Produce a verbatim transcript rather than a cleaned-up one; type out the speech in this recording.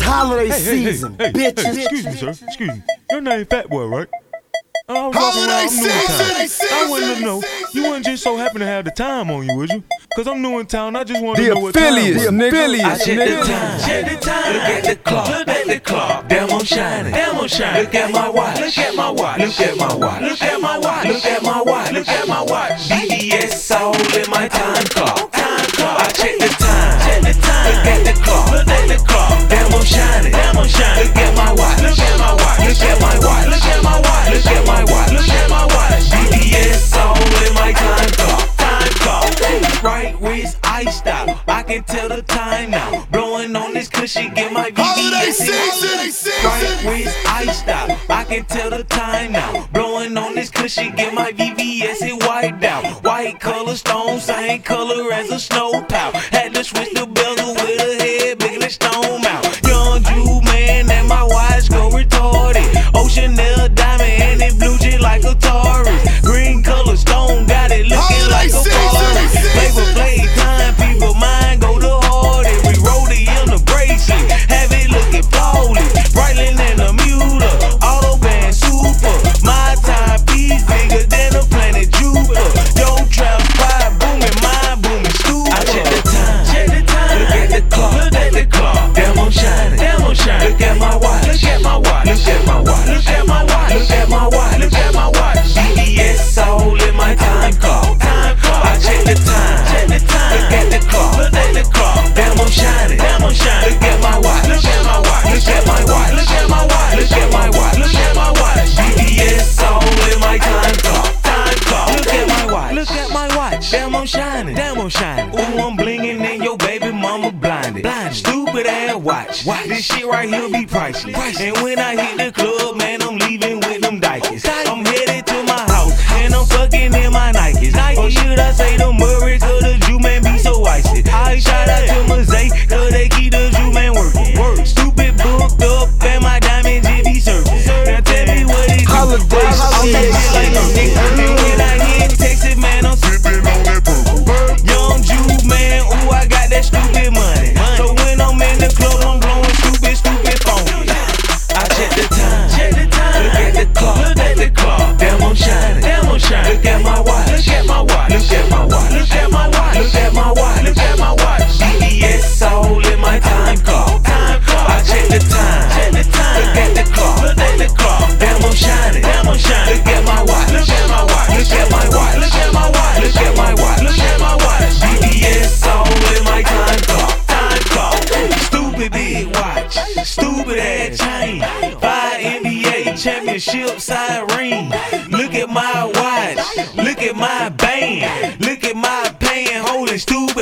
holiday hey, season, hey, hey, hey, bitches. hey, excuse me, sir. Excuse me. Your name Fat Boy, right? I was walking Holiday around, I'm new in town. season, I wanted to know, you wouldn't just so happen to have the time on you, would you? Cause I'm new in town, I just wanted The to know what time affiliates, was. nigga. I check the Nigga. time, check the time. Look at the clock, look at the clock. Damn, I'm shining, damn, I'm shining. Look at my watch, look at my watch, look at my watch, look at my watch, look at my watch, look at my watch. B E S all in my time clock, time clock. I check the time, check the time. Look at the clock, look at the clock. Damn, I'm shining, damn, I'm shining. Look at my watch, look at my watch, look at my watch, look at my watch, look at my watch, look at my watch. B E S all in my time clock, time clock. Right wrist iced out, I can tell the time now. Blowing on this cushion, get my V V S. Holiday season, Right wrist iced out, I can tell the time now. Blowing on this cushion, get my V V S it wiped out. White color stone, same color as a snow pal. Had to switch the bezel with a head bigger than stone mouth. Young Jew man and my watch go retarded. Ocean Chanel diamond and it blue just like a Taurus. Green color stone got it looking like a forest. Flavor play time, people mind go to hardest. We roll it in the bracelet, have it looking flawless. Brightling in the muter, auto band super. My timepiece bigger than the planet Jupiter. Yo trap fire booming, mind booming, stupid. I check the time, check the time. Look at the clock, look at the clock. Damn I'm shining, damn I'm shining. Look at my watch, look at my watch, look at my watch, look at my watch, look at my watch, look at my watch. B E S all in my time clock, time clock. I check the time, check the time. Look at the clock, look at the clock. Damn I'm shining, damn I'm shining. Look at my watch, look at my watch, look at my watch, look at my watch, look at my watch, look at my watch. B E S all in my time clock, time clock. Look at my watch, look at my watch. Damn I'm shining, damn I'm shining. Ooh I'm blinging and your baby mama blinded. Blinded. Stupid ass watch. watch. This shit right here be priceless. priceless. And when I hit the club, man, I'm leaving with them Dikes. I'm headed to my house and I'm fucking in my Nikes. Nike. Or should I say the Murray? Cause the Jew man be so icy. I shout out to Mosaic, cause they keep the Jew man working. Work. Stupid booked up and my diamond J be surfing. Now tell me what it do. Holiday I'm season. like a nigga. And when I hit Texas, man, I'm sipping on that purple. Young Jew man, ooh, I got that stupid money. So when I'm in the club, I'm blowing stupid, stupid phone. I check the time, check the time. Look at the clock, look at the clock. Damn I'm shining, damn I'm shining. Look at my watch, look at my watch, look at my watch, look at my watch, look at my watch, look at my watch. B E S all in my time clock, time clock. I check the time, check the time. Look at the clock, look at the clock. Damn I'm shining, damn I'm shining. Look at my watch, look at my watch, look at my watch, look at my watch, look at my watch, look at my watch. B E S all in my time clock, time clock. Stupid big watch, stupid ass chain. Five N B A championship side ring. Look at my watch, look at my band, look at my pan holding stupid.